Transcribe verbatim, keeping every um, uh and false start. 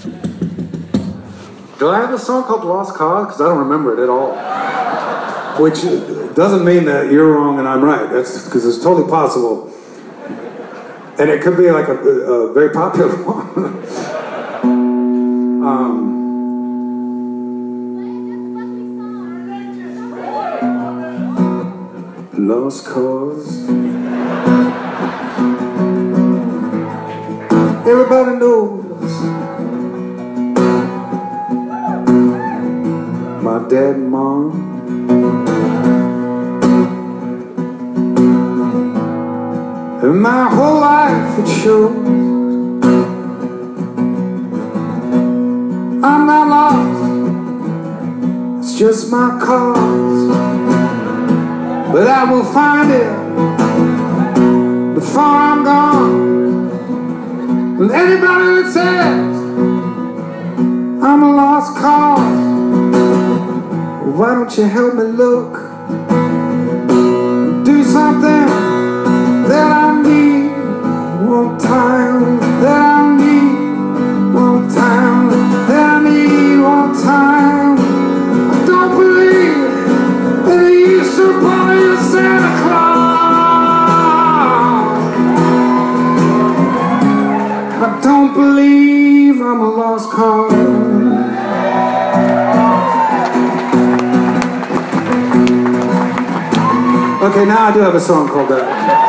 Do I have a song called Lost Cause? Because I don't remember it at all. Which doesn't mean that you're wrong and I'm right. That's because it's totally possible. And it could be like a, a very popular one. um, Lost Cause. Everybody knows my dad and mom. And my whole life it shows I'm not lost, it's just my cause. But I will find it before I'm gone. And anybody that says I'm a lost cause, why don't you help me look? Do something that I need one time, that I need one time, that I need one time. I don't believe in the Easter Bunny or Santa Claus. I don't believe I'm a lost cause. Okay, now I do have a song called that.